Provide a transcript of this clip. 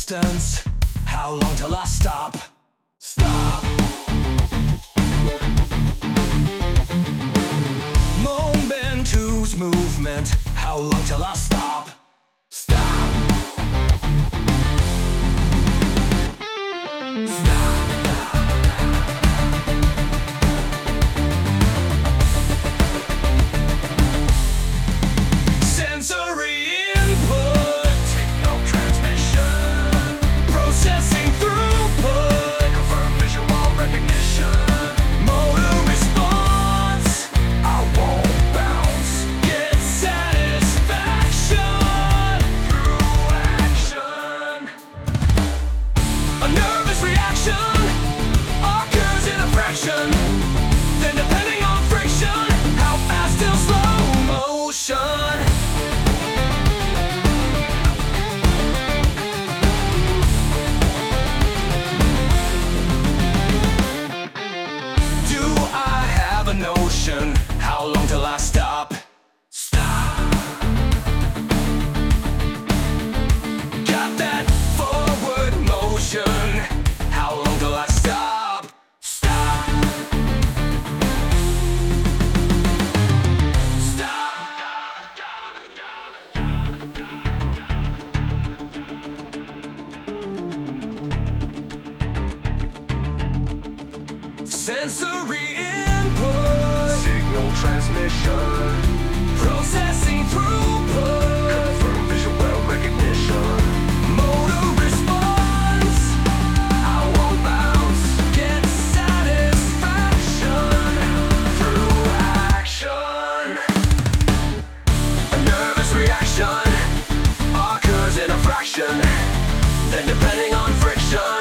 distance. How long till I stop? Stop. Momentous movement. How long till I stop? Stop. Stop. Sensory input, signal transmission, processing throughput, confirm visual recognition, motor response, I won't bounce, get satisfaction through action. A nervous reaction occurs in a fraction, then depending on friction, how fast till slow motion. Notion, how long till I stop? Stop. Got that forward motion, how long till I stop? Stop. Stop. Sensory input, signal transmission, processing throughput, confirm visual recognition, motor response, I won't bounce, get satisfaction through action. A nervous reaction occurs in a fraction, then depending on friction,